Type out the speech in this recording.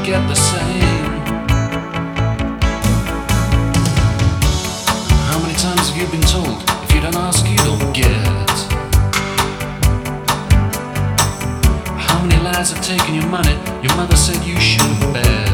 get the same. How many times have you been told, if you don't ask, you don't get? How many lies have taken your money? Your mother said you shouldn't bet.